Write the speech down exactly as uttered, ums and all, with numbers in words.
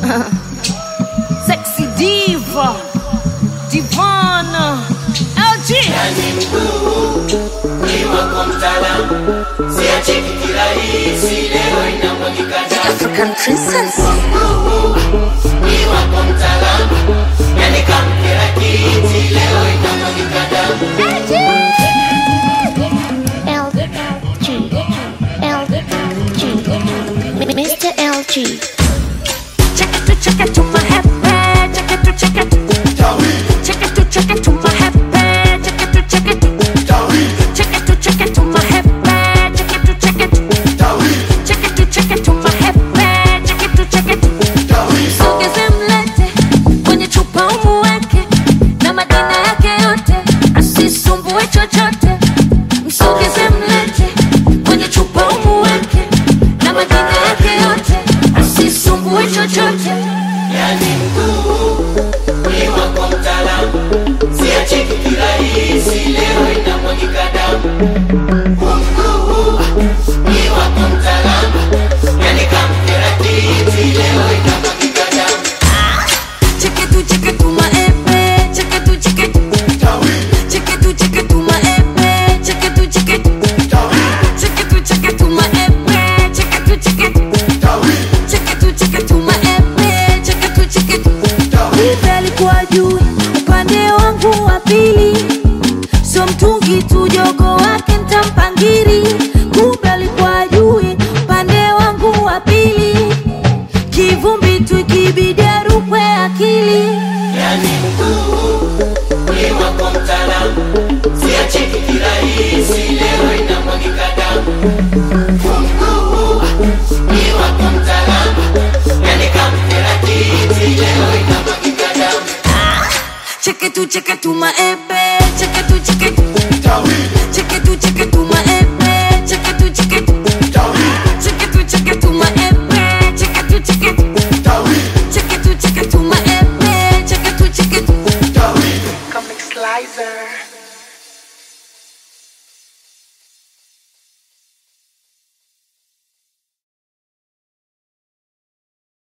Sexy diva, divana, L G. Yani mkuu, ni wako mtaalamu, siachiki kirahisi, leo inamwagika damu. African princess. Mkuu, ni wako mtaalamu, yani kamkera kiti, leo inamwagika damu. L G. Mister L G. Check it to check it to my happy. Check it to check it. Check it to check it to my happy. Check it to check it. Check it to check it to my happy. Check it to check it. Check it to check it to my happy. Check it to check it. Sogeze mlete kwenye chupa umuweke na madina yake yote, asisumbue chochote. Msogeze mlete kwenye chupa umuweke na madina yake yote, asisumbue chochote. Yani mkuu, ni wako mtaalamu, siachiki kirahisi, leo inamwagika damu. Mkuu, ni wako mtaalamu, yani kamkera kiti, leo inamwagika damu. Check it to check it to my happy. Check it to check it. Check it to check it to my happy. Check it to check it. Check it to check it to my happy. Check it to check it. Check it to check it to my happy. Check it to check it. Kumbe alikuwa juu upande wangu wa pili, so mtungi tu jogo wake ntampangiri. Kumbe alikuwa juu upande wangu wa pili, kivumbi tu ikibidi arukwe akili. Yani mkuu, ni wako mtaalamu, siachiki kirahisi, leo inamwagika damu.